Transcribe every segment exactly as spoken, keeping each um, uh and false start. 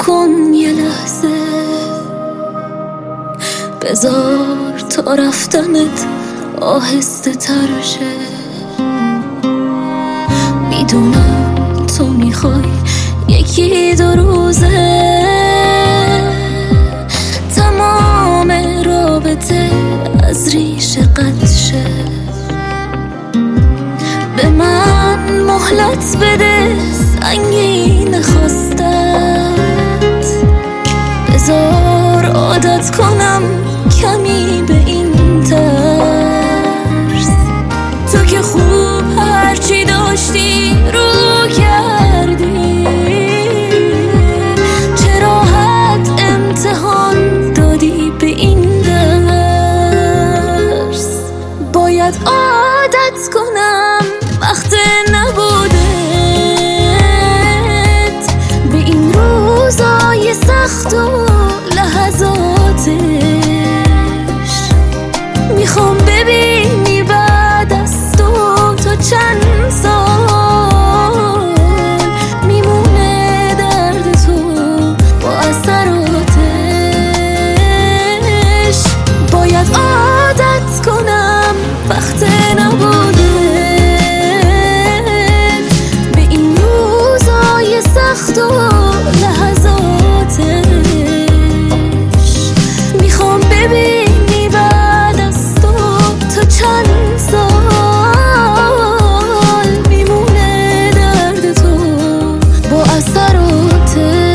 کن یه لحظه، بذار تا رفتنت آهسته تر شه. میدونم تو میخوای یکی دو روزه تمام رابطه از ریشه قطع شه. به من مهلت بده سنگین خواستت، بذار عادت کنم کمی به این ترس. تو که خوب هرچی داشتی رو کردی، چه راحت امتحان دادی به این درس. باید عادت کنم وقت نبودت به این روزای سخت و لحظاتش. میخوام ببینی بعد از تو تا چند سال میمونه درد تو با اثراتش. باید عادت کنم وقت نبودت به این روزای سخت و لحظاتش. میخوام ببینی بعد از تو تا چند سال میمونه درد تو با اثراتش.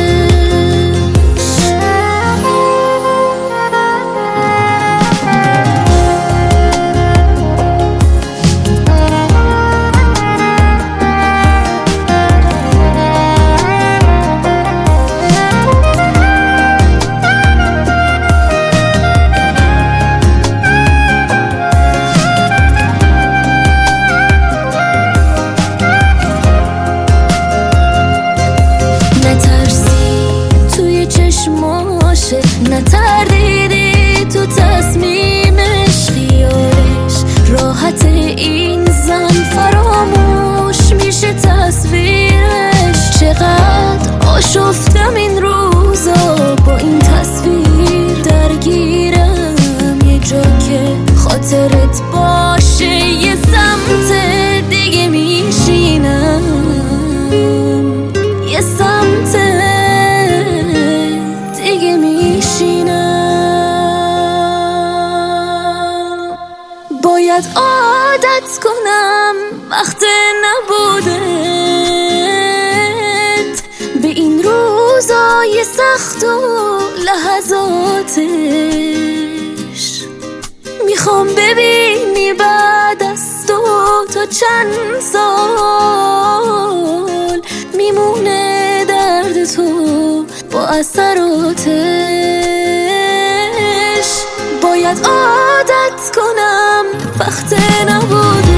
نتردیدی تو تصمیمش، خیالش راحت این زن فراموش میشه تصویرش. چقدر آشفتم این روزا با این تصویر، درگیرم یه جا که خاطرت باشه، یه سمت دیگه میشینم، یه سمت دیگه میشینم. باید عادت کنم وقت نبودت به این روزای سخت و لحظاتش. میخوام ببینی بعد از تو تا چند سال میمونه درد تو با اثراتش. باید عادت کنم وقت نبوده